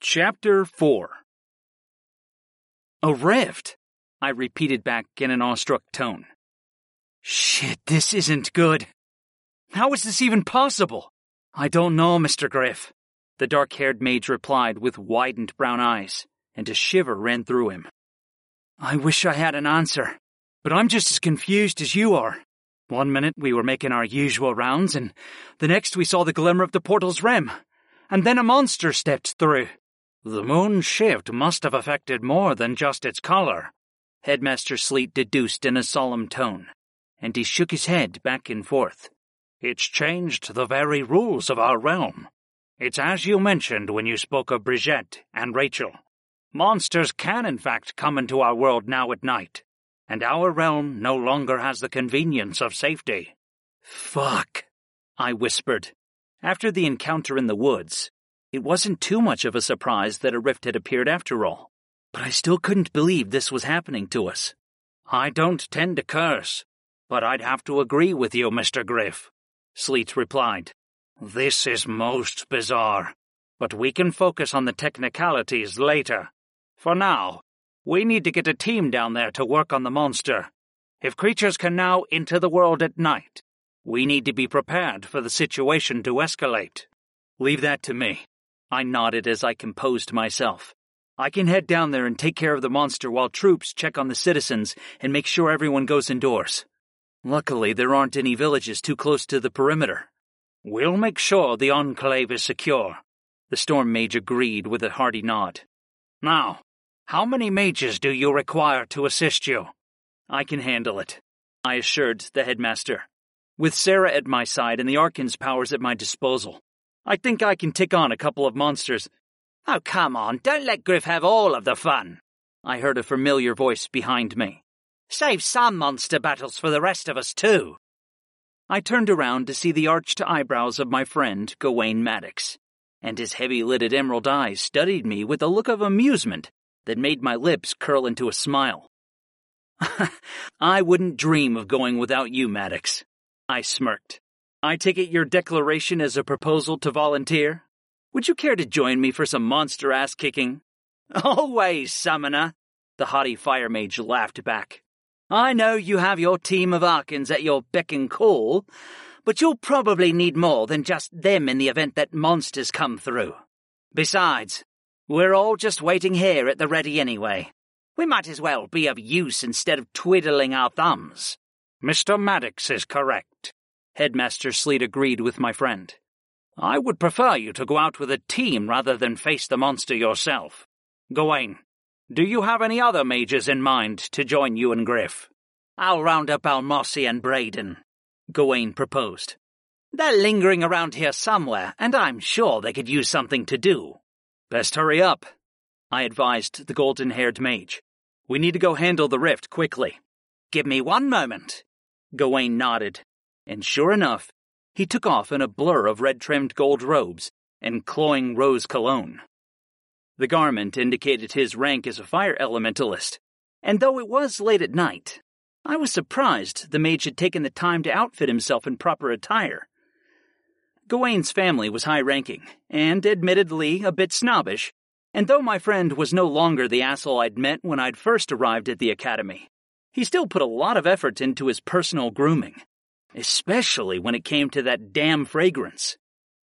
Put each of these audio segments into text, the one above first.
Chapter 4. A rift, I repeated back in an awestruck tone. Shit, this isn't good. How is this even possible? I don't know, Mr. Griff, the dark-haired mage replied with widened brown eyes, and a shiver ran through him. I wish I had an answer, but I'm just as confused as you are. 1 minute we were making our usual rounds, and the next we saw the glimmer of the portal's rim, and then a monster stepped through. The moon's shift must have affected more than just its color, Headmaster Sleet deduced in a solemn tone, and he shook his head back and forth. It's changed the very rules of our realm. It's as you mentioned when you spoke of Brigitte and Rachel. Monsters can in fact come into our world now at night, and our realm no longer has the convenience of safety. Fuck, I whispered. After the encounter in the woods, it wasn't too much of a surprise that a rift had appeared after all, but I still couldn't believe this was happening to us. I don't tend to curse, but I'd have to agree with you, Mr. Griff, Sleet replied. This is most bizarre, but we can focus on the technicalities later. For now, we need to get a team down there to work on the monster. If creatures can now enter the world at night, we need to be prepared for the situation to escalate. Leave that to me. I nodded as I composed myself. I can head down there and take care of the monster while troops check on the citizens and make sure everyone goes indoors. Luckily, there aren't any villages too close to the perimeter. We'll make sure the Enclave is secure, the Storm Mage agreed with a hearty nod. Now, how many mages do you require to assist you? I can handle it, I assured the headmaster. With Sarah at my side and the Arcan's powers at my disposal, I think I can take on a couple of monsters. Oh, come on, don't let Griff have all of the fun, I heard a familiar voice behind me. Save some monster battles for the rest of us, too. I turned around to see the arched eyebrows of my friend, Gawain Maddox, and his heavy-lidded emerald eyes studied me with a look of amusement that made my lips curl into a smile. I wouldn't dream of going without you, Maddox, I smirked. I take it your declaration is a proposal to volunteer? Would you care to join me for some monster ass-kicking? Always, Summoner, the haughty fire mage laughed back. I know you have your team of Arcans at your beck and call, but you'll probably need more than just them in the event that monsters come through. Besides, we're all just waiting here at the ready anyway. We might as well be of use instead of twiddling our thumbs. Mr. Maddox is correct, Headmaster Sleet agreed with my friend. I would prefer you to go out with a team rather than face the monster yourself. Gawain, do you have any other mages in mind to join you and Griff? I'll round up Almosi and Braden, Gawain proposed. They're lingering around here somewhere, and I'm sure they could use something to do. Best hurry up, I advised the golden-haired mage. We need to go handle the rift quickly. Give me 1 moment. Gawain nodded, and sure enough, he took off in a blur of red-trimmed gold robes and cloying rose cologne. The garment indicated his rank as a fire elementalist, and though it was late at night, I was surprised the mage had taken the time to outfit himself in proper attire. Gawain's family was high-ranking, and admittedly a bit snobbish, and though my friend was no longer the asshole I'd met when I'd first arrived at the academy, he still put a lot of effort into his personal grooming, especially when it came to that damn fragrance.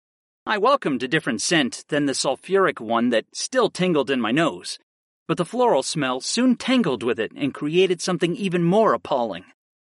I welcomed a different scent than the sulfuric one that still tingled in my nose, but the floral smell soon tangled with it and created something even more appalling.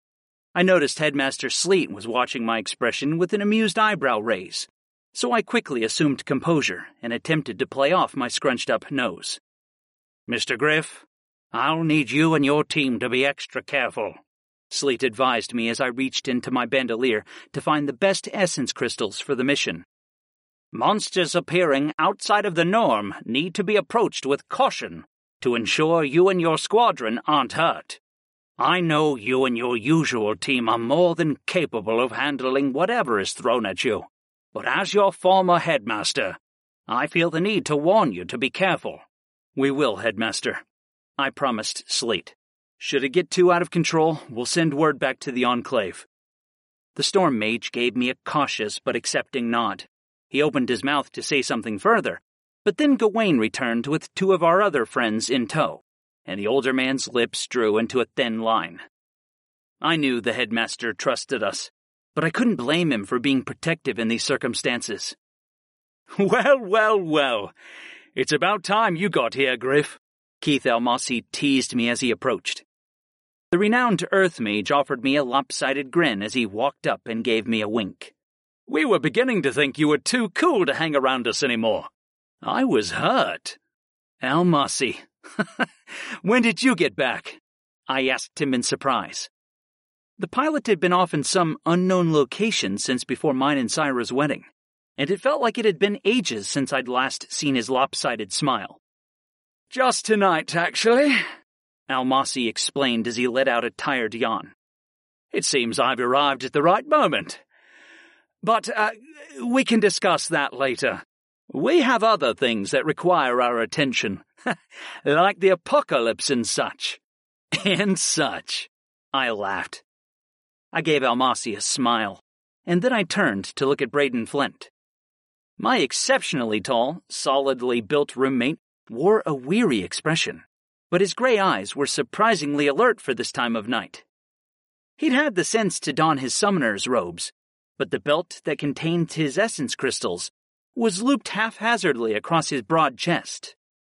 I noticed Headmaster Sleet was watching my expression with an amused eyebrow raise, so I quickly assumed composure and attempted to play off my scrunched-up nose. Mr. Griff, I'll need you and your team to be extra careful, Sleet advised me as I reached into my bandolier to find the best essence crystals for the mission. Monsters appearing outside of the norm need to be approached with caution to ensure you and your squadron aren't hurt. I know you and your usual team are more than capable of handling whatever is thrown at you, but as your former headmaster, I feel the need to warn you to be careful. We will, Headmaster, I promised Sleet. Should it get too out of control, we'll send word back to the Enclave. The Storm Mage gave me a cautious but accepting nod. He opened his mouth to say something further, But then Gawain returned with 2 of our other friends in tow, and the older man's lips drew into a thin line. I knew the headmaster trusted us, but I couldn't blame him for being protective in these circumstances. Well. It's about time you got here, Griff, Keith Almasi teased me as he approached. The renowned Earth Mage offered me a lopsided grin as he walked up and gave me a wink. We were beginning to think you were too cool to hang around us anymore. I was hurt. Almasi, when did you get back? I asked him in surprise. The pilot had been off in some unknown location since before mine and Syra's wedding, and it felt like it had been ages since I'd last seen his lopsided smile. Just tonight, actually, Almasi explained as he let out a tired yawn. It seems I've arrived at the right moment. But we can discuss that later. We have other things that require our attention, like the apocalypse and such. And such, I laughed. I gave Almasi a smile, and then I turned to look at Braden Flint. My exceptionally tall, solidly built roommate wore a weary expression, but his gray eyes were surprisingly alert for this time of night. He'd had the sense to don his summoner's robes, but the belt that contained his essence crystals was looped haphazardly across his broad chest.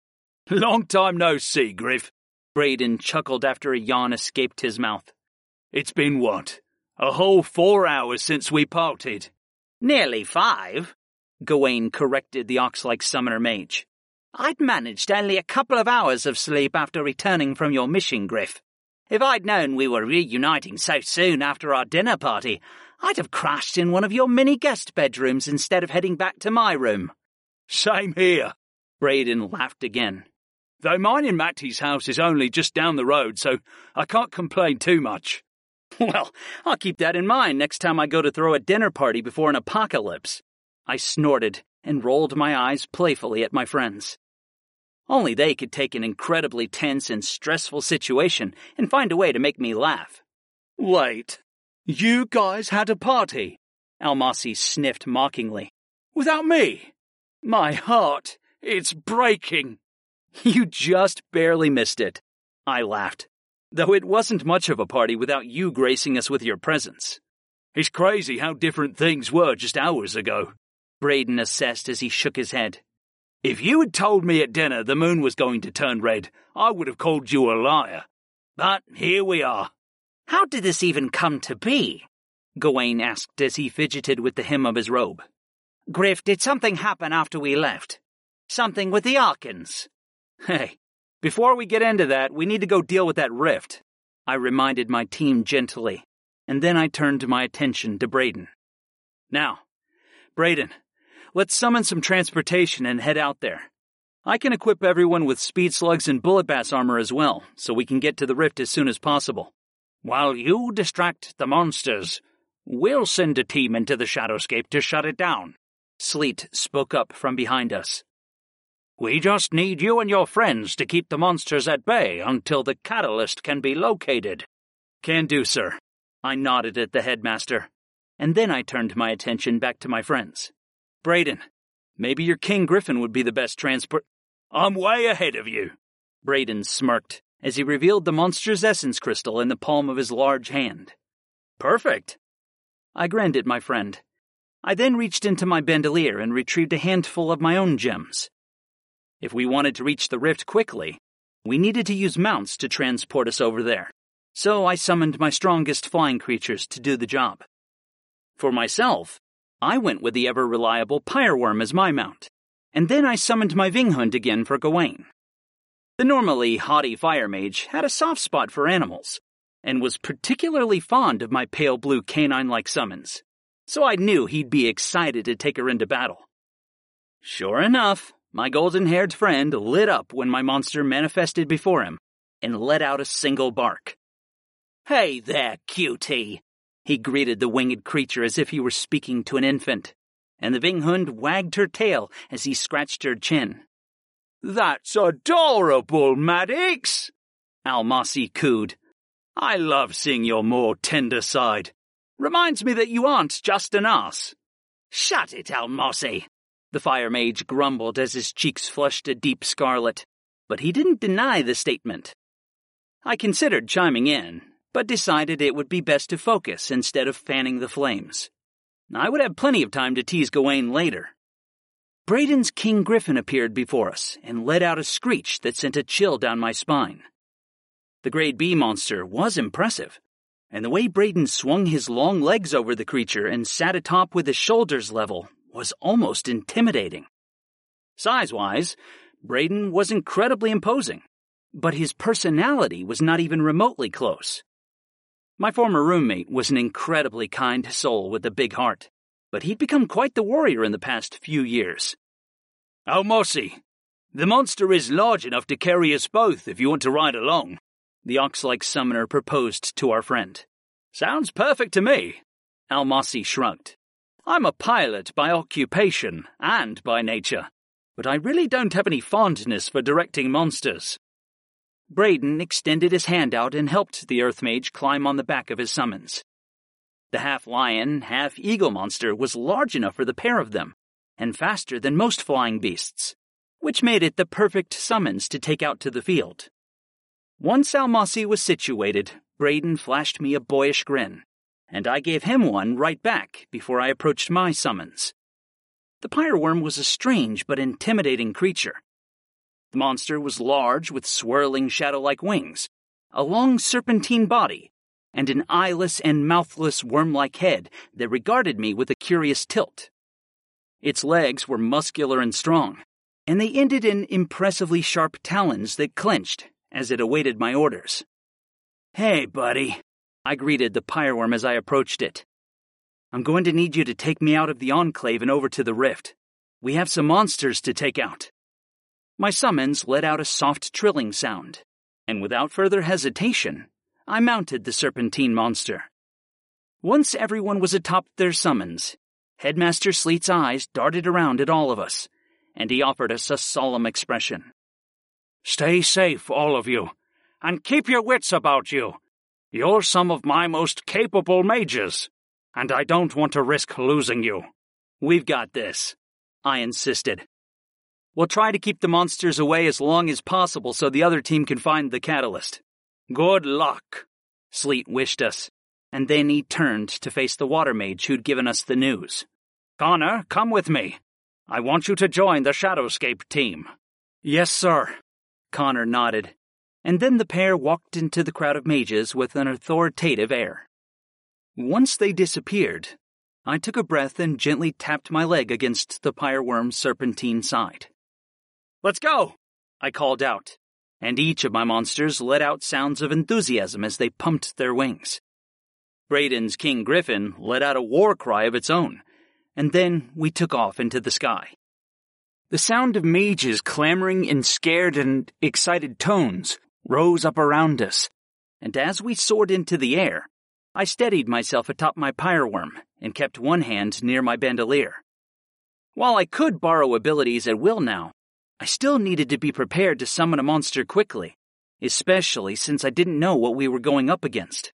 Long time no see, Griff, Braden chuckled after a yawn escaped his mouth. It's been what? A whole 4 hours since we parted. Nearly 5, Gawain corrected the ox-like summoner mage. I'd managed only a couple of hours of sleep after returning from your mission, Griff. If I'd known we were reuniting so soon after our dinner party, I'd have crashed in one of your mini guest bedrooms instead of heading back to my room. Same here, Braden laughed again. Though mine in Matty's house is only just down the road, so I can't complain too much. Well, I'll keep that in mind next time I go to throw a dinner party before an apocalypse. I snorted and rolled my eyes playfully at my friends. Only they could take an incredibly tense and stressful situation and find a way to make me laugh. Wait, you guys had a party? Almasi sniffed mockingly. Without me? My heart, it's breaking. You just barely missed it, I laughed, though it wasn't much of a party without you gracing us with your presence. It's crazy how different things were just hours ago, Braden assessed as he shook his head. If you had told me at dinner the moon was going to turn red, I would have called you a liar. But here we are. How did this even come to be? Gawain asked as he fidgeted with the hem of his robe. Griff, did something happen after we left? Something with the Arkans? Hey, before we get into that, we need to go deal with that rift, I reminded my team gently, and then I turned my attention to Braden. Now, Braden, let's summon some transportation and head out there. I can equip everyone with speed slugs and bullet bass armor as well, so we can get to the rift as soon as possible. While you distract the monsters, we'll send a team into the Shadowscape to shut it down, Sleet spoke up from behind us. We just need you and your friends to keep the monsters at bay until the catalyst can be located. Can do, sir. I nodded at the headmaster, and then I turned my attention back to my friends. Braden, maybe your King Griffin would be the best transport. I'm way ahead of you. Braden smirked as he revealed the monster's essence crystal in the palm of his large hand. Perfect. I grinned at my friend. I then reached into my bandolier and retrieved a handful of my own gems. If we wanted to reach the rift quickly, we needed to use mounts to transport us over there, so I summoned my strongest flying creatures to do the job. For myself, I went with the ever-reliable Pyreworm as my mount, and then I summoned my Vinghund again for Gawain. The normally haughty fire mage had a soft spot for animals, and was particularly fond of my pale blue canine-like summons, so I knew he'd be excited to take her into battle. Sure enough, my golden-haired friend lit up when my monster manifested before him and let out a single bark. Hey there, cutie, he greeted the winged creature as if he were speaking to an infant, and the Vinghund wagged her tail as he scratched her chin. That's adorable, Maddox, Almasi cooed. I love seeing your more tender side. Reminds me that you aren't just an ass. Shut it, Almasi, The fire mage grumbled as his cheeks flushed a deep scarlet, but he didn't deny the statement. I considered chiming in, but decided it would be best to focus instead of fanning the flames. I would have plenty of time to tease Gawain later. Braden's King Griffin appeared before us and let out a screech that sent a chill down my spine. The Grade B monster was impressive, and the way Braden swung his long legs over the creature and sat atop with his shoulders level was almost intimidating. Size-wise, Braden was incredibly imposing, but his personality was not even remotely close. My former roommate was an incredibly kind soul with a big heart, but he'd become quite the warrior in the past few years. "Oh, Mossy, the monster is large enough to carry us both if you want to ride along," the ox-like summoner proposed to our friend. "Sounds perfect to me," Almasi shrugged. "I'm a pilot by occupation and by nature, but I really don't have any fondness for directing monsters." Braden extended his hand out and helped the Earth Mage climb on the back of his summons. The half-lion, half-eagle monster was large enough for the pair of them, and faster than most flying beasts, which made it the perfect summons to take out to the field. Once Almasi was situated, Braden flashed me a boyish grin, and I gave him one right back before I approached my summons. The pyreworm was a strange but intimidating creature. The monster was large with swirling shadow-like wings, a long serpentine body, and an eyeless and mouthless worm-like head that regarded me with a curious tilt. Its legs were muscular and strong, and they ended in impressively sharp talons that clenched as it awaited my orders. "Hey, buddy," I greeted the pyreworm as I approached it. "I'm going to need you to take me out of the Enclave and over to the Rift. We have some monsters to take out." My summons let out a soft trilling sound, and without further hesitation, I mounted the serpentine monster. Once everyone was atop their summons, Headmaster Sleet's eyes darted around at all of us, and he offered us a solemn expression. "Stay safe, all of you, and keep your wits about you. You're some of my most capable mages, and I don't want to risk losing you." "We've got this," I insisted. "We'll try to keep the monsters away as long as possible so the other team can find the catalyst." "Good luck," Sleet wished us, and then he turned to face the water mage who'd given us the news. "Connor, come with me. I want you to join the Shadowscape team." "Yes, sir." Connor nodded, and then the pair walked into the crowd of mages with an authoritative air. Once they disappeared, I took a breath and gently tapped my leg against the pyreworm's serpentine side. "Let's go!" I called out, and each of my monsters let out sounds of enthusiasm as they pumped their wings. Braden's King Griffin let out a war cry of its own, and then we took off into the sky. The sound of mages clamoring in scared and excited tones rose up around us, and as we soared into the air, I steadied myself atop my pyreworm and kept one hand near my bandolier. While I could borrow abilities at will now, I still needed to be prepared to summon a monster quickly, especially since I didn't know what we were going up against.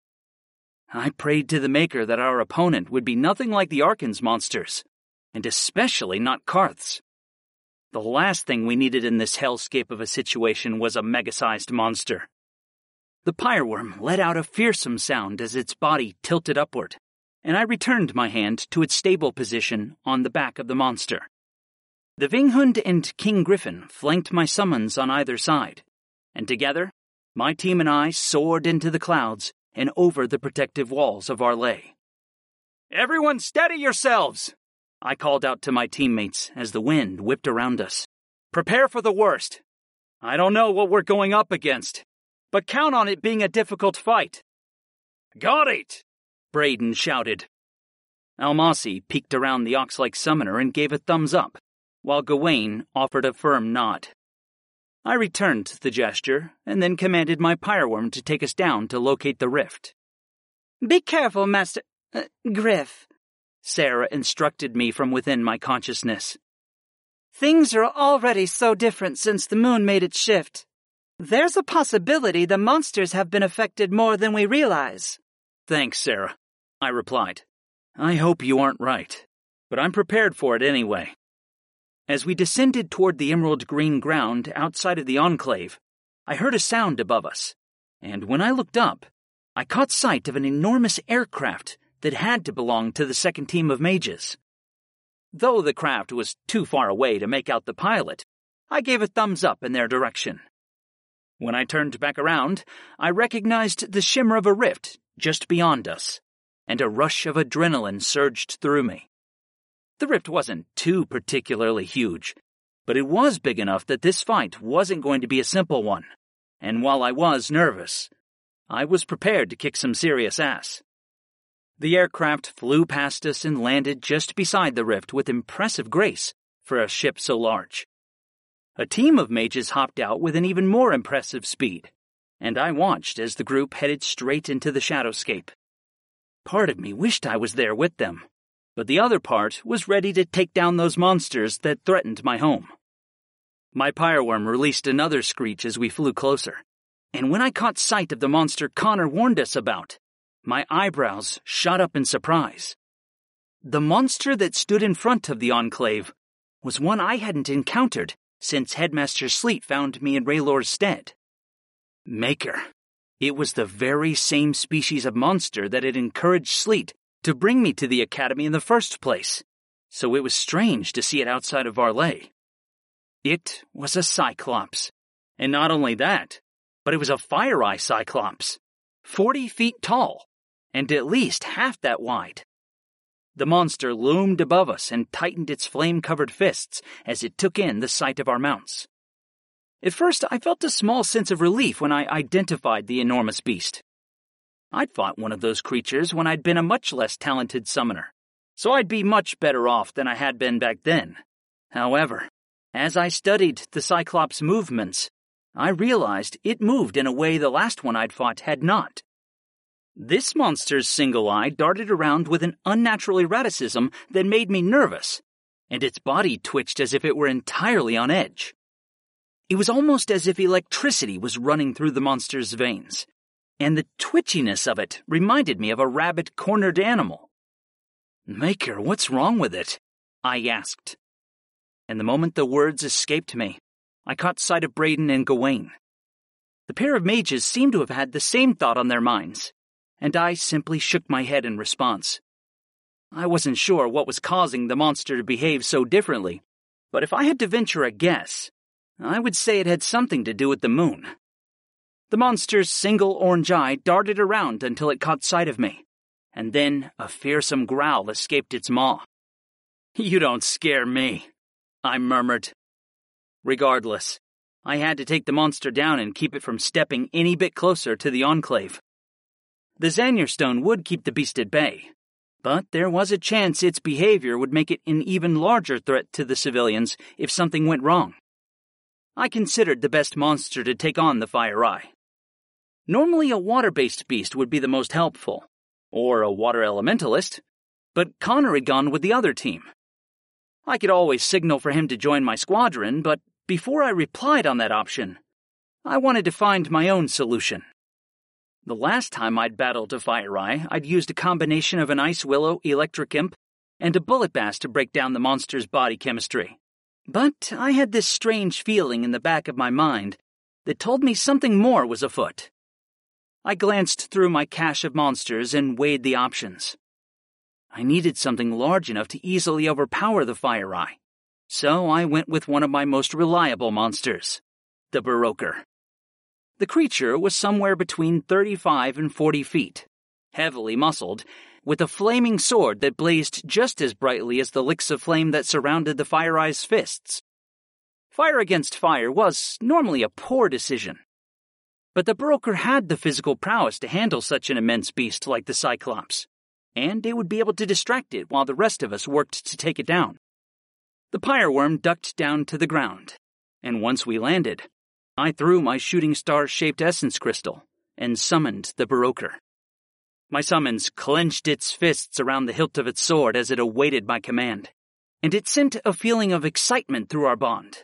I prayed to the Maker that our opponent would be nothing like the Arkan's monsters, and especially not Karth's. The last thing we needed in this hellscape of a situation was a mega-sized monster. The pyreworm let out a fearsome sound as its body tilted upward, and I returned my hand to its stable position on the back of the monster. The Vinghund and King Griffin flanked my summons on either side, and together, my team and I soared into the clouds and over the protective walls of Arlay. "Everyone steady yourselves!" I called out to my teammates as the wind whipped around us. "Prepare for the worst. I don't know what we're going up against, but count on it being a difficult fight." "Got it!" Braden shouted. Almasi peeked around the ox-like summoner and gave a thumbs up, while Gawain offered a firm nod. I returned the gesture and then commanded my pyreworm to take us down to locate the rift. "Be careful, Master... Griff," Sarah instructed me from within my consciousness. "Things are already so different since the moon made its shift. There's a possibility the monsters have been affected more than we realize." "Thanks, Sarah," I replied. "I hope you aren't right, but I'm prepared for it anyway." As we descended toward the emerald green ground outside of the enclave, I heard a sound above us, and when I looked up, I caught sight of an enormous aircraft that had to belong to the second team of mages. Though the craft was too far away to make out the pilot, I gave a thumbs up in their direction. When I turned back around, I recognized the shimmer of a rift just beyond us, and a rush of adrenaline surged through me. The rift wasn't too particularly huge, but it was big enough that this fight wasn't going to be a simple one, and while I was nervous, I was prepared to kick some serious ass. The aircraft flew past us and landed just beside the rift with impressive grace for a ship so large. A team of mages hopped out with an even more impressive speed, and I watched as the group headed straight into the shadowscape. Part of me wished I was there with them, but the other part was ready to take down those monsters that threatened my home. My pyreworm released another screech as we flew closer, and when I caught sight of the monster Connor warned us about, my eyebrows shot up in surprise. The monster that stood in front of the enclave was one I hadn't encountered since Headmaster Sleet found me in Raylor's stead. Maker. It was the very same species of monster that had encouraged Sleet to bring me to the academy in the first place, so it was strange to see it outside of Varley. It was a Cyclops, and not only that, but it was a fire-eye Cyclops, 40 feet tall, and at least half that wide. The monster loomed above us and tightened its flame-covered fists as it took in the sight of our mounts. At first, I felt a small sense of relief when I identified the enormous beast. I'd fought one of those creatures when I'd been a much less talented summoner, so I'd be much better off than I had been back then. However, as I studied the Cyclops' movements, I realized it moved in a way the last one I'd fought had not. This monster's single eye darted around with an unnatural erraticism that made me nervous, and its body twitched as if it were entirely on edge. It was almost as if electricity was running through the monster's veins, and the twitchiness of it reminded me of a rabbit-cornered animal. "Maker, what's wrong with it?" I asked. And the moment the words escaped me, I caught sight of Braden and Gawain. The pair of mages seemed to have had the same thought on their minds, and I simply shook my head in response. I wasn't sure what was causing the monster to behave so differently, but if I had to venture a guess, I would say it had something to do with the moon. The monster's single orange eye darted around until it caught sight of me, and then a fearsome growl escaped its maw. "You don't scare me," I murmured. Regardless, I had to take the monster down and keep it from stepping any bit closer to the enclave. The Xanyr Stone would keep the beast at bay, but there was a chance its behavior would make it an even larger threat to the civilians if something went wrong. I considered the best monster to take on the Fire Eye. Normally a water-based beast would be the most helpful, or a water elementalist, but Connor had gone with the other team. I could always signal for him to join my squadron, but before I replied on that option, I wanted to find my own solution. The last time I'd battled a Fire Eye, I'd used a combination of an Ice Willow, Electric Imp, and a Bullet Bass to break down the monster's body chemistry. But I had this strange feeling in the back of my mind that told me something more was afoot. I glanced through my cache of monsters and weighed the options. I needed something large enough to easily overpower the Fire Eye, so I went with one of my most reliable monsters, the Baroker. The creature was somewhere between 35 and 40 feet, heavily muscled, with a flaming sword that blazed just as brightly as the licks of flame that surrounded the Fire Eye's fists. Fire against fire was normally a poor decision, but the Baroker had the physical prowess to handle such an immense beast like the Cyclops, and it would be able to distract it while the rest of us worked to take it down. The pyreworm ducked down to the ground, and once we landed, I threw my shooting star-shaped essence crystal and summoned the Baroker. My summons clenched its fists around the hilt of its sword as it awaited my command, and it sent a feeling of excitement through our bond.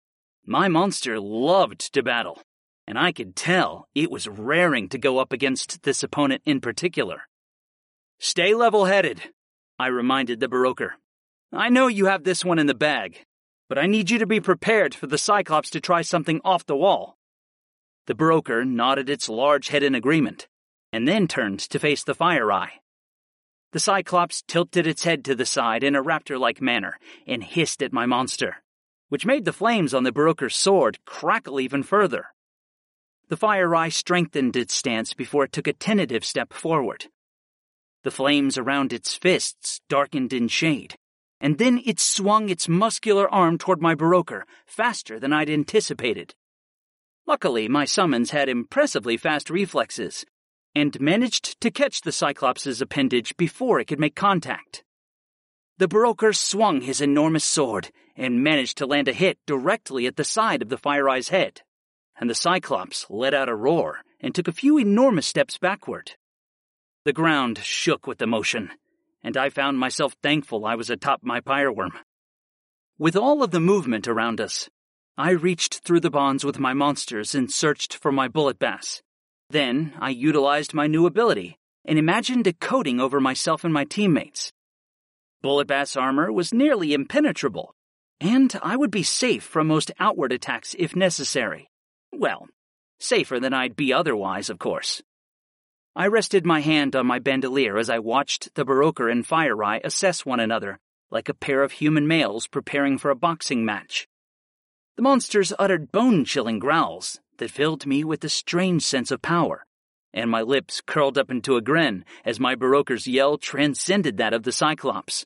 My monster loved to battle, and I could tell it was raring to go up against this opponent in particular. "Stay level-headed," I reminded the Baroker. "I know you have this one in the bag. but I need you to be prepared for the Cyclops to try something off the wall." The broker nodded its large head in agreement, and then turned to face the FireEye. The Cyclops tilted its head to the side in a raptor-like manner and hissed at my monster, which made the flames on the broker's sword crackle even further. The FireEye strengthened its stance before it took a tentative step forward. The flames around its fists darkened in shade, and then it swung its muscular arm toward my broker faster than I'd anticipated. Luckily, my summons had impressively fast reflexes, and managed to catch the Cyclops' appendage before it could make contact. The broker swung his enormous sword and managed to land a hit directly at the side of the FireEye's head, and the Cyclops let out a roar and took a few enormous steps backward. The ground shook with emotion, and I found myself thankful I was atop my pyreworm. With all of the movement around us, I reached through the bonds with my monsters and searched for my bullet bass. Then I utilized my new ability and imagined a coating over myself and my teammates. Bullet bass armor was nearly impenetrable, and I would be safe from most outward attacks if necessary. Well, safer than I'd be otherwise, of course. I rested my hand on my bandolier as I watched the Broker and FireEye assess one another like a pair of human males preparing for a boxing match. The monsters uttered bone-chilling growls that filled me with a strange sense of power, and my lips curled up into a grin as my Broker's yell transcended that of the Cyclops.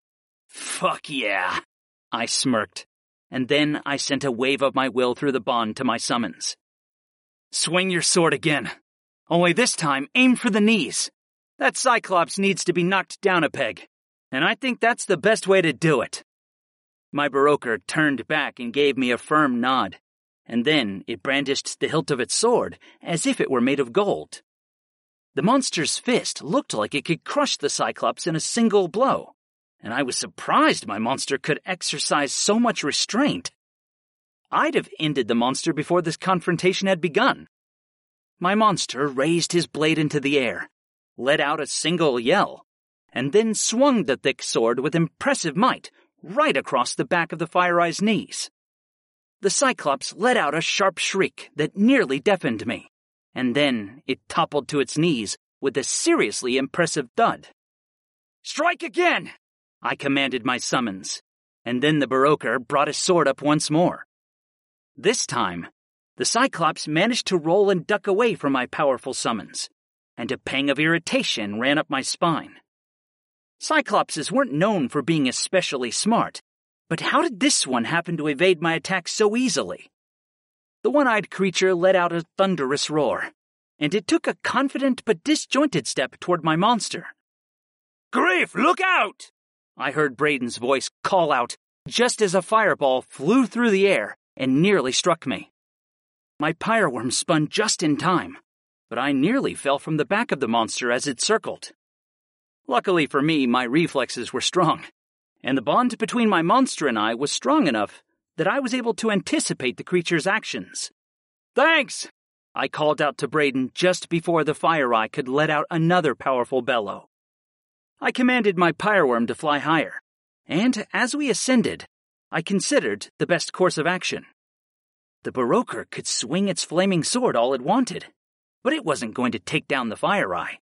"Fuck yeah," I smirked, and then I sent a wave of my will through the bond to my summons. "Swing your sword again. Only this time, aim for the knees. That Cyclops needs to be knocked down a peg, and I think that's the best way to do it." My Broker turned back and gave me a firm nod, and then it brandished the hilt of its sword as if it were made of gold. The monster's fist looked like it could crush the Cyclops in a single blow, and I was surprised my monster could exercise so much restraint. I'd have ended the monster before this confrontation had begun. My monster raised his blade into the air, let out a single yell, and then swung the thick sword with impressive might right across the back of the FireEye's knees. The Cyclops let out a sharp shriek that nearly deafened me, and then it toppled to its knees with a seriously impressive thud. "Strike again!" I commanded my summons, and then the Broker brought his sword up once more. This time, the Cyclops managed to roll and duck away from my powerful summons, and a pang of irritation ran up my spine. Cyclopses weren't known for being especially smart, but how did this one happen to evade my attack so easily? The one-eyed creature let out a thunderous roar, and it took a confident but disjointed step toward my monster. "Griff, look out!" I heard Braden's voice call out just as a fireball flew through the air and nearly struck me. My pyreworm spun just in time, but I nearly fell from the back of the monster as it circled. Luckily for me, my reflexes were strong, and the bond between my monster and I was strong enough that I was able to anticipate the creature's actions. "Thanks!" I called out to Braden just before the FireEye could let out another powerful bellow. I commanded my pyreworm to fly higher, and as we ascended, I considered the best course of action. The Broker could swing its flaming sword all it wanted, but it wasn't going to take down the FireEye.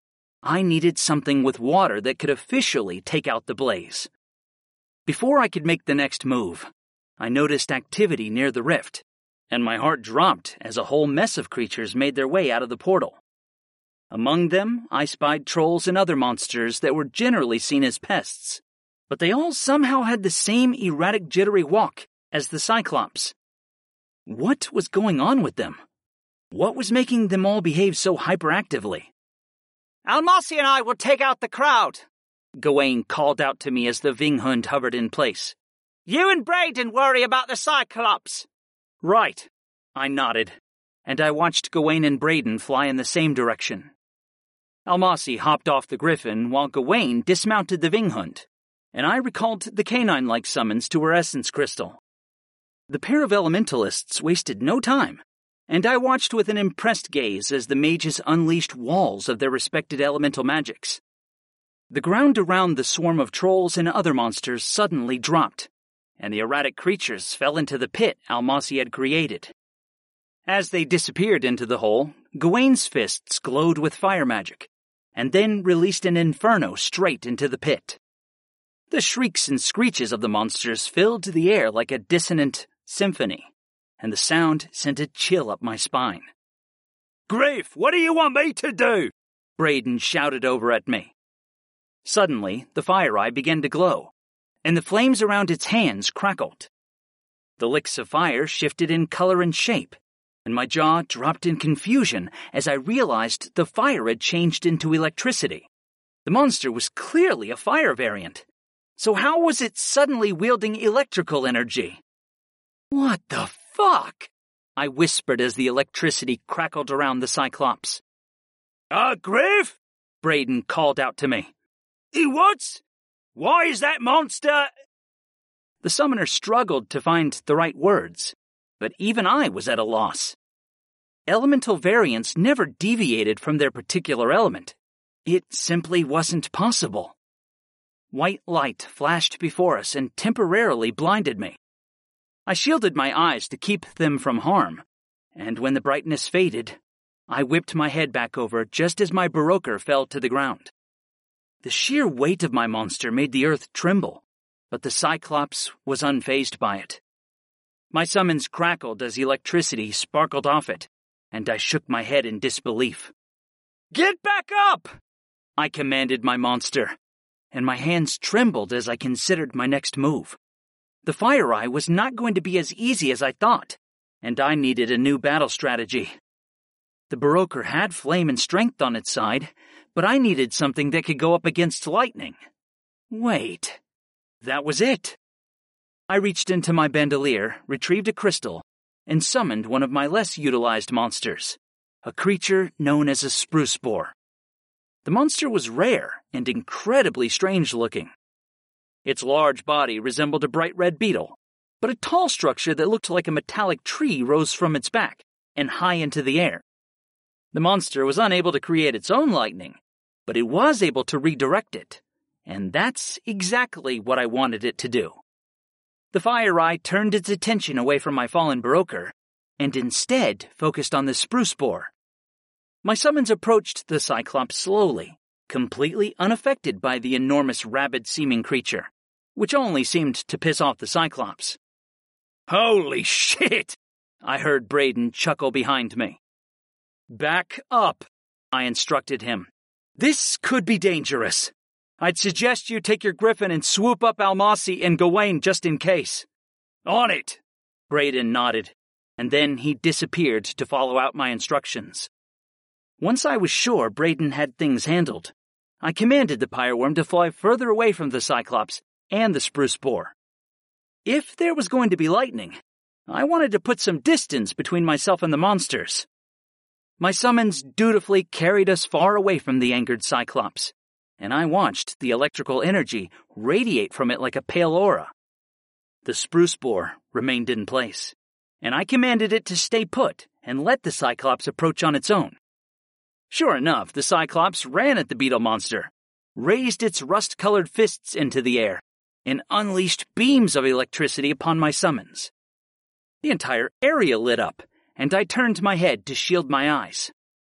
I needed something with water that could officially take out the blaze. Before I could make the next move, I noticed activity near the rift, and my heart dropped as a whole mess of creatures made their way out of the portal. Among them, I spied trolls and other monsters that were generally seen as pests, but they all somehow had the same erratic, jittery walk as the Cyclops. What was going on with them? What was making them all behave so hyperactively? "Almasi and I will take out the crowd," Gawain called out to me as the Vinghund hovered in place. "You and Braden worry about the Cyclops." "Right," I nodded, and I watched Gawain and Braden fly in the same direction. Almasi hopped off the griffin while Gawain dismounted the Vinghund, and I recalled the canine-like summons to her essence crystal. The pair of elementalists wasted no time, and I watched with an impressed gaze as the mages unleashed walls of their respected elemental magics. The ground around the swarm of trolls and other monsters suddenly dropped, and the erratic creatures fell into the pit Almasi had created. As they disappeared into the hole, Gawain's fists glowed with fire magic, and then released an inferno straight into the pit. The shrieks and screeches of the monsters filled the air like a dissonant symphony, and the sound sent a chill up my spine. "Griff, what do you want me to do?" Braden shouted over at me. Suddenly, the fire eye began to glow, and the flames around its hands crackled. The licks of fire shifted in color and shape, and my jaw dropped in confusion as I realized the fire had changed into electricity. The monster was clearly a fire variant, so how was it suddenly wielding electrical energy? "What the fuck?" I whispered as the electricity crackled around the Cyclops. Griff?" Braden called out to me. "What? Why is that monster—" The summoner struggled to find the right words, but even I was at a loss. Elemental variants never deviated from their particular element. It simply wasn't possible. White light flashed before us and temporarily blinded me. I shielded my eyes to keep them from harm, and when the brightness faded, I whipped my head back over just as my Baroker fell to the ground. The sheer weight of my monster made the earth tremble, but the Cyclops was unfazed by it. My summons crackled as electricity sparkled off it, and I shook my head in disbelief. "Get back up!" I commanded my monster, and my hands trembled as I considered my next move. The fire eye was not going to be as easy as I thought, and I needed a new battle strategy. The Baroker had flame and strength on its side, but I needed something that could go up against lightning. Wait, that was it. I reached into my bandolier, retrieved a crystal, and summoned one of my less utilized monsters, a creature known as a spruce boar. The monster was rare and incredibly strange-looking. Its large body resembled a bright red beetle, but a tall structure that looked like a metallic tree rose from its back and high into the air. The monster was unable to create its own lightning, but it was able to redirect it, and that's exactly what I wanted it to do. The fire eye turned its attention away from my fallen Baroker, and instead focused on the spruce boar. My summons approached the Cyclops slowly, completely unaffected by the enormous rabid-seeming creature, which only seemed to piss off the Cyclops. "Holy shit!" I heard Braden chuckle behind me. "Back up," I instructed him. "This could be dangerous. I'd suggest you take your griffin and swoop up Almasi and Gawain just in case." "On it!" Braden nodded, and then he disappeared to follow out my instructions. Once I was sure Braden had things handled, I commanded the Pyreworm to fly further away from the Cyclops and the spruce boar. If there was going to be lightning, I wanted to put some distance between myself and the monsters. My summons dutifully carried us far away from the angered Cyclops, and I watched the electrical energy radiate from it like a pale aura. The spruce boar remained in place, and I commanded it to stay put and let the Cyclops approach on its own. Sure enough, the Cyclops ran at the beetle monster, raised its rust-colored fists into the air, and unleashed beams of electricity upon my summons. The entire area lit up, and I turned my head to shield my eyes.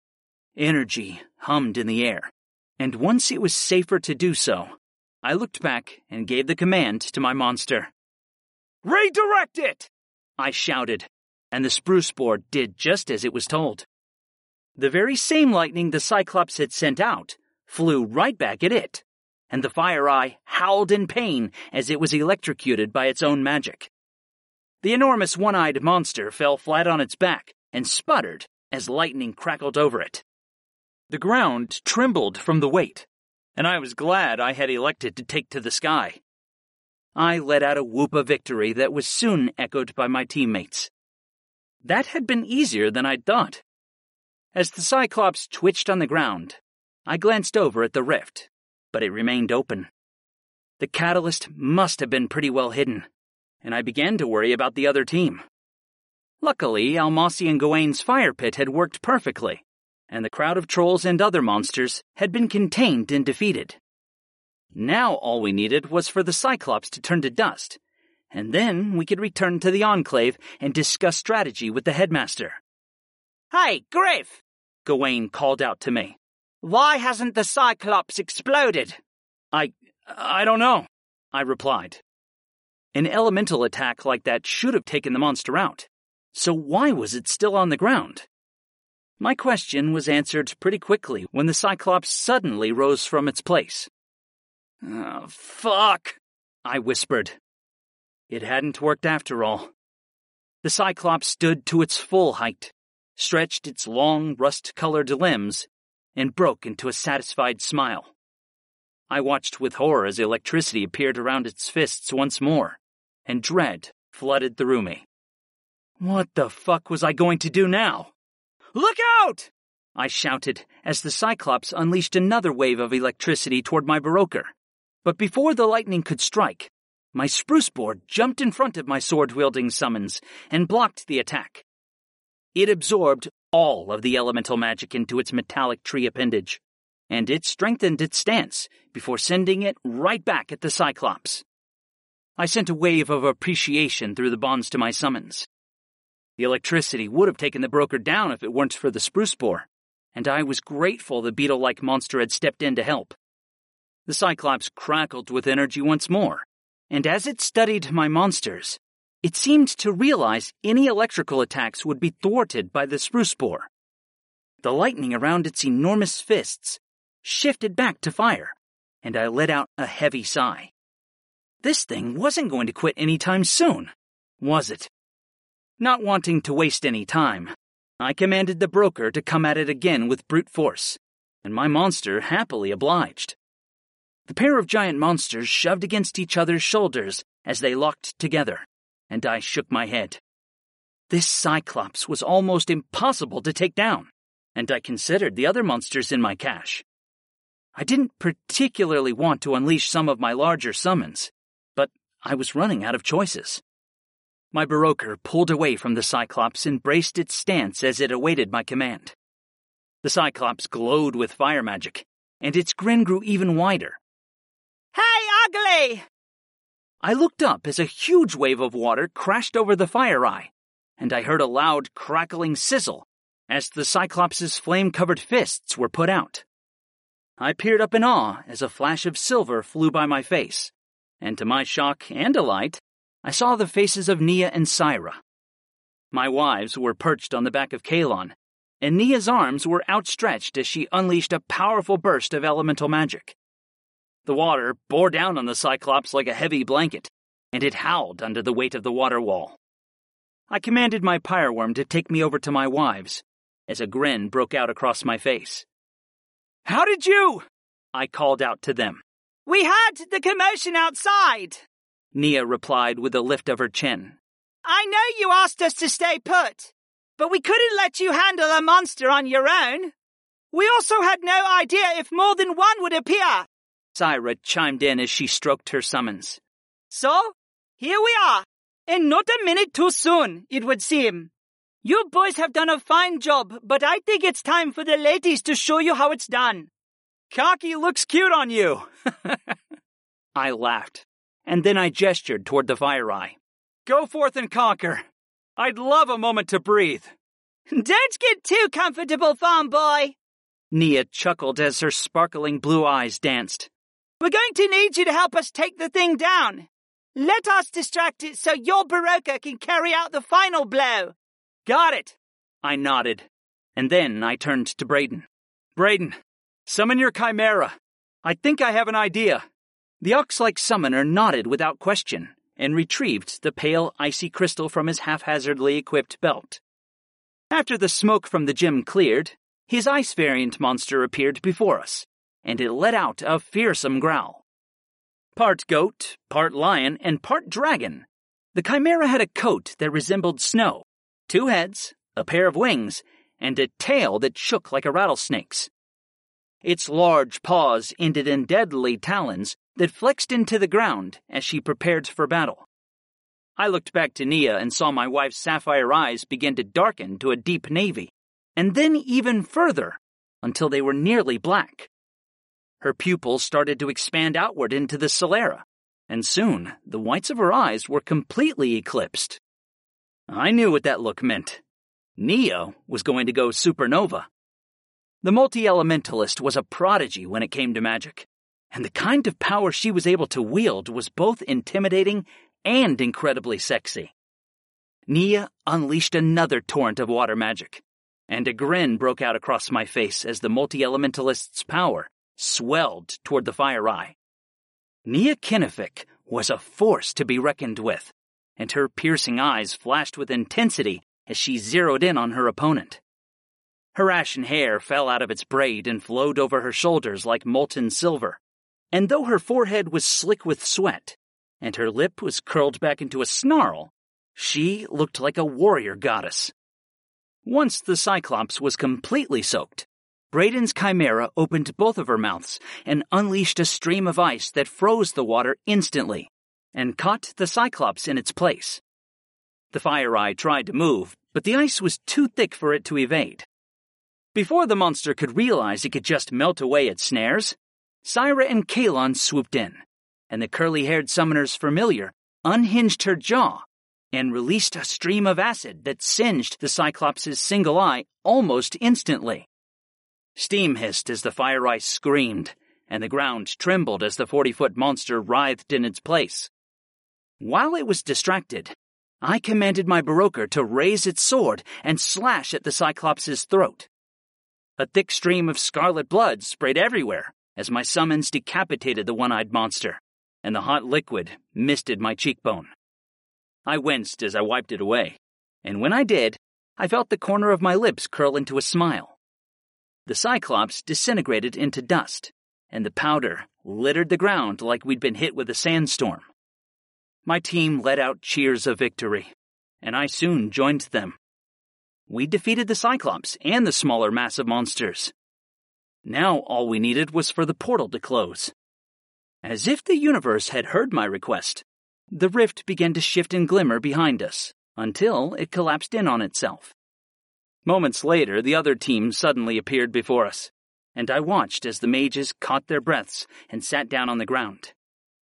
Energy hummed in the air, and once it was safer to do so, I looked back and gave the command to my monster. "Redirect it!" I shouted, and the spruce boar did just as it was told. The very same lightning the Cyclops had sent out flew right back at it, and the fire eye howled in pain as it was electrocuted by its own magic. The enormous one-eyed monster fell flat on its back and sputtered as lightning crackled over it. The ground trembled from the weight, and I was glad I had elected to take to the sky. I let out a whoop of victory that was soon echoed by my teammates. That had been easier than I'd thought. As the Cyclops twitched on the ground, I glanced over at the rift, but it remained open. The catalyst must have been pretty well hidden, and I began to worry about the other team. Luckily, Almasi and Gawain's fire pit had worked perfectly, and the crowd of trolls and other monsters had been contained and defeated. Now all we needed was for the Cyclops to turn to dust, and then we could return to the Enclave and discuss strategy with the headmaster. Hey, Griff! Gawain called out to me. Why hasn't the Cyclops exploded? I don't know, I replied. An elemental attack like that should have taken the monster out. So why was it still on the ground? My question was answered pretty quickly when the Cyclops suddenly rose from its place. Oh, fuck, I whispered. It hadn't worked after all. The Cyclops stood to its full height, stretched its long, rust-colored limbs, and broke into a satisfied smile. I watched with horror as electricity appeared around its fists once more, and dread flooded through me. What the fuck was I going to do now? Look out! I shouted as the Cyclops unleashed another wave of electricity toward my Baroker. But before the lightning could strike, my spruce board jumped in front of my sword-wielding summons and blocked the attack. It absorbed all of the elemental magic into its metallic tree appendage, and it strengthened its stance before sending it right back at the Cyclops. I sent a wave of appreciation through the bonds to my summons. The electricity would have taken the broker down if it weren't for the spruce boar, and I was grateful the beetle-like monster had stepped in to help. The Cyclops crackled with energy once more, and as it studied my monsters, it seemed to realize any electrical attacks would be thwarted by the spruce boar. The lightning around its enormous fists shifted back to fire, and I let out a heavy sigh. This thing wasn't going to quit any time soon, was it? Not wanting to waste any time, I commanded the broker to come at it again with brute force, and my monster happily obliged. The pair of giant monsters shoved against each other's shoulders as they locked together, and I shook my head. This Cyclops was almost impossible to take down, and I considered the other monsters in my cache. I didn't particularly want to unleash some of my larger summons, but I was running out of choices. My Baroker pulled away from the Cyclops and braced its stance as it awaited my command. The Cyclops glowed with fire magic, and its grin grew even wider. Hey, ugly! I looked up as a huge wave of water crashed over the fire eye, and I heard a loud, crackling sizzle as the Cyclops' flame-covered fists were put out. I peered up in awe as a flash of silver flew by my face, and to my shock and delight, I saw the faces of Nia and Syra. My wives were perched on the back of Kalon, and Nia's arms were outstretched as she unleashed a powerful burst of elemental magic. The water bore down on the Cyclops like a heavy blanket, and it howled under the weight of the water wall. I commanded my pyreworm to take me over to my wives, as a grin broke out across my face. "How did you?" I called out to them. "We had the commotion outside," Nia replied with a lift of her chin. "I know you asked us to stay put, but we couldn't let you handle a monster on your own. We also had no idea if more than one would appear," Syra chimed in as she stroked her summons. "So, here we are, and not a minute too soon, it would seem. You boys have done a fine job, but I think it's time for the ladies to show you how it's done." "Cocky looks cute on you." I laughed, and then I gestured toward the fire eye. "Go forth and conquer. I'd love a moment to breathe." "Don't get too comfortable, farm boy," Nia chuckled as her sparkling blue eyes danced. "We're going to need you to help us take the thing down. Let us distract it so your Baroka can carry out the final blow." "Got it," I nodded, and then I turned to Brayden. "Brayden, summon your chimera. I think I have an idea." The ox-like summoner nodded without question and retrieved the pale, icy crystal from his haphazardly equipped belt. After the smoke from the gym cleared, his ice variant monster appeared before us, and it let out a fearsome growl. Part goat, part lion, and part dragon, the chimera had a coat that resembled snow, 2 heads, a pair of wings, and a tail that shook like a rattlesnake's. Its large paws ended in deadly talons that flexed into the ground as she prepared for battle. I looked back to Nia and saw my wife's sapphire eyes begin to darken to a deep navy, and then even further, until they were nearly black. Her pupils started to expand outward into the sclera, and soon the whites of her eyes were completely eclipsed. I knew what that look meant. Nia was going to go supernova. The multi-elementalist was a prodigy when it came to magic, and the kind of power she was able to wield was both intimidating and incredibly sexy. Nia unleashed another torrent of water magic, and a grin broke out across my face as the multi-elementalist's power swelled toward the Fire Eye. Nia Kinefik was a force to be reckoned with, and her piercing eyes flashed with intensity as she zeroed in on her opponent. Her ashen hair fell out of its braid and flowed over her shoulders like molten silver, and though her forehead was slick with sweat, and her lip was curled back into a snarl, she looked like a warrior goddess. Once the Cyclops was completely soaked, Brayden's chimera opened both of her mouths and unleashed a stream of ice that froze the water instantly and caught the Cyclops in its place. The Fire Eye tried to move, but the ice was too thick for it to evade. Before the monster could realize it could just melt away its snares, Syra and Kalon swooped in, and the curly-haired summoner's familiar unhinged her jaw and released a stream of acid that singed the Cyclops' single eye almost instantly. Steam hissed as the Fire Eye screamed, and the ground trembled as the 40-foot monster writhed in its place. While it was distracted, I commanded my Baroker to raise its sword and slash at the Cyclops' throat. A thick stream of scarlet blood sprayed everywhere as my summons decapitated the one-eyed monster, and the hot liquid misted my cheekbone. I winced as I wiped it away, and when I did, I felt the corner of my lips curl into a smile. The Cyclops disintegrated into dust, and the powder littered the ground like we'd been hit with a sandstorm. My team let out cheers of victory, and I soon joined them. We defeated the Cyclops and the smaller massive monsters. Now all we needed was for the portal to close. As if the universe had heard my request, the rift began to shift and glimmer behind us, until it collapsed in on itself. Moments later, the other team suddenly appeared before us, and I watched as the mages caught their breaths and sat down on the ground.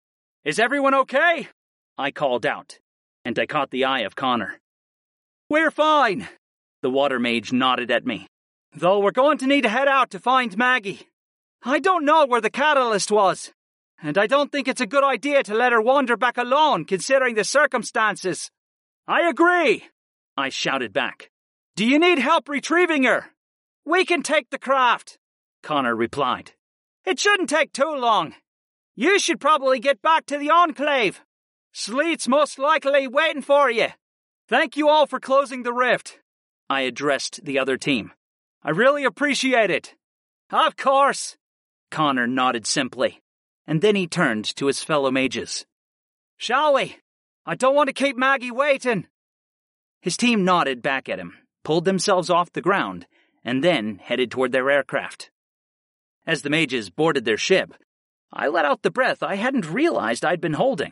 "Is everyone okay?" I called out, and I caught the eye of Connor. "We're fine," the water mage nodded at me, "though we're going to need to head out to find Maggie. I don't know where the catalyst was, and I don't think it's a good idea to let her wander back alone considering the circumstances." "I agree," I shouted back. "Do you need help retrieving her?" "We can take the craft," Connor replied. "It shouldn't take too long. You should probably get back to the Enclave. Sleet's most likely waiting for you. Thank you all for closing the rift," I addressed the other team. "I really appreciate it." "Of course," Connor nodded simply, and then he turned to his fellow mages. "Shall we? I don't want to keep Maggie waiting." His team nodded back at him, pulled themselves off the ground, and then headed toward their aircraft. As the mages boarded their ship, I let out the breath I hadn't realized I'd been holding.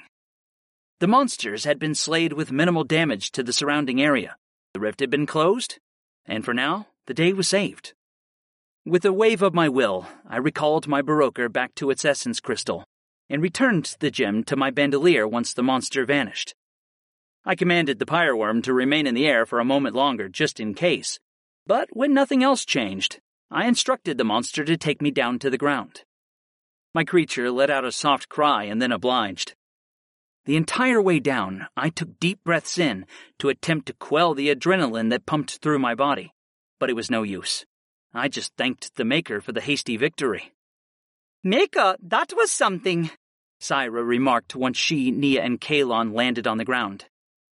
The monsters had been slayed with minimal damage to the surrounding area. The rift had been closed, and for now, the day was saved. With a wave of my will, I recalled my Baroker back to its essence crystal, and returned the gem to my bandolier once the monster vanished. I commanded the pyreworm to remain in the air for a moment longer just in case, but when nothing else changed, I instructed the monster to take me down to the ground. My creature let out a soft cry and then obliged. The entire way down, I took deep breaths in to attempt to quell the adrenaline that pumped through my body, but it was no use. I just thanked the Maker for the hasty victory. "Maker, that was something," Syra remarked once she, Nia, and Kalon landed on the ground.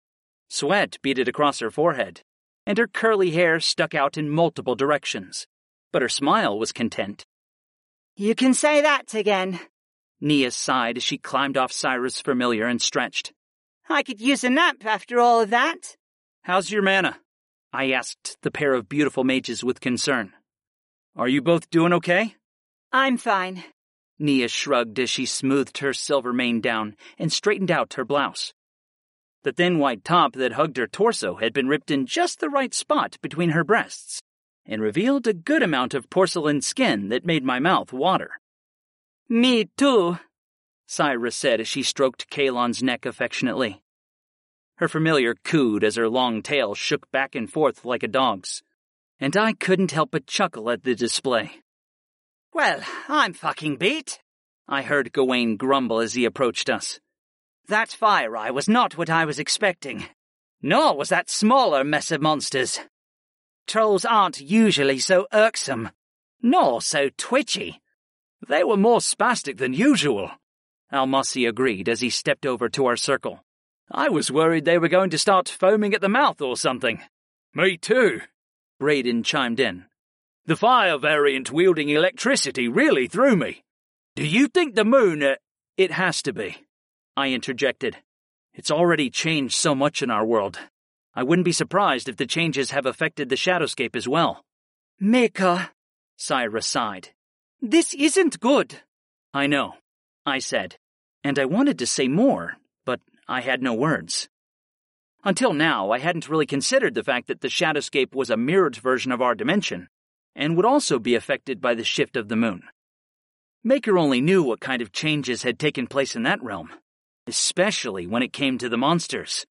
Sweat beaded across her forehead, and her curly hair stuck out in multiple directions, but her smile was content. "You can say that again," Nia sighed as she climbed off Syra's familiar and stretched. "I could use a nap after all of that." "How's your mana?" I asked the pair of beautiful mages with concern. "Are you both doing okay?" "I'm fine." Nia shrugged as she smoothed her silver mane down and straightened out her blouse. The thin white top that hugged her torso had been ripped in just the right spot between her breasts, and revealed a good amount of porcelain skin that made my mouth water. "Me too." Cyrus said as she stroked Kalon's neck affectionately. Her familiar cooed as her long tail shook back and forth like a dog's, and I couldn't help but chuckle at the display. Well, I'm fucking beat, I heard Gawain grumble as he approached us. That fire eye was not what I was expecting, nor was that smaller mess of monsters. Trolls aren't usually so irksome, nor so twitchy. They were more spastic than usual, Almasi agreed as he stepped over to our circle. I was worried they were going to start foaming at the mouth or something. Me too, Brayden chimed in. The fire variant wielding electricity really threw me. Do you think the moon... It has to be, I interjected. It's already changed so much in our world. I wouldn't be surprised if the changes have affected the shadowscape as well. Maker, Cyrus sighed. This isn't good. I know, I said, and I wanted to say more, but I had no words. Until now, I hadn't really considered the fact that the shadowscape was a mirrored version of our dimension, and would also be affected by the shift of the moon. Maker only knew what kind of changes had taken place in that realm, especially when it came to the monsters.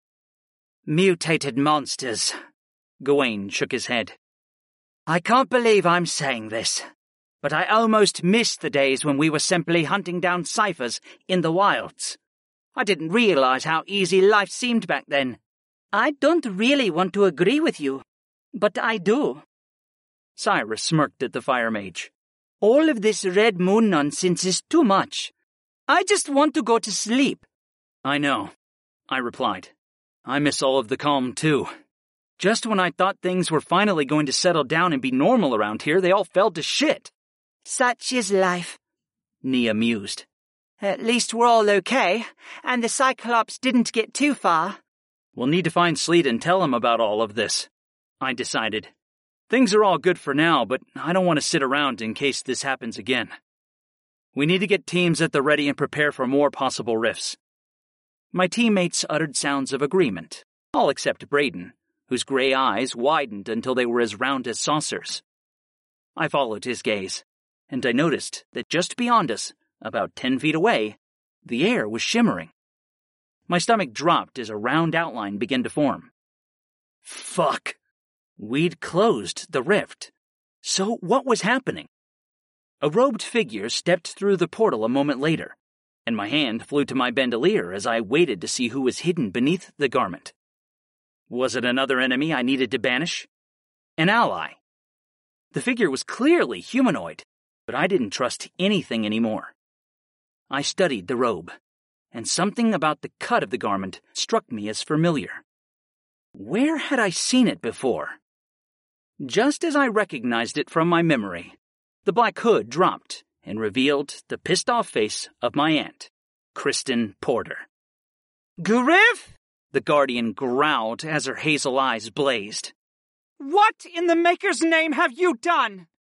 Mutated monsters. Gawain shook his head. I can't believe I'm saying this, but I almost missed the days when we were simply hunting down ciphers in the wilds. I didn't realize how easy life seemed back then. I don't really want to agree with you, but I do. Cyrus smirked at the fire mage. All of this red moon nonsense is too much. I just want to go to sleep. I know, I replied. I miss all of the calm, too. Just when I thought things were finally going to settle down and be normal around here, they all fell to shit. Such is life, Nia mused. At least we're all okay, and the Cyclops didn't get too far. We'll need to find Sleet and tell him about all of this, I decided. Things are all good for now, but I don't want to sit around in case this happens again. We need to get teams at the ready and prepare for more possible rifts. My teammates uttered sounds of agreement, all except Brayden, whose gray eyes widened until they were as round as saucers. I followed his gaze, and I noticed that just beyond us, about 10 feet away, the air was shimmering. My stomach dropped as a round outline began to form. Fuck! We'd closed the rift. So what was happening? A robed figure stepped through the portal a moment later, and my hand flew to my bandolier as I waited to see who was hidden beneath the garment. Was it another enemy I needed to banish? An ally? The figure was clearly humanoid, but I didn't trust anything anymore. I studied the robe, and something about the cut of the garment struck me as familiar. Where had I seen it before? Just as I recognized it from my memory, the black hood dropped and revealed the pissed-off face of my aunt, Kristen Porter. Griff? The Guardian growled as her hazel eyes blazed. What in the Maker's name have you done?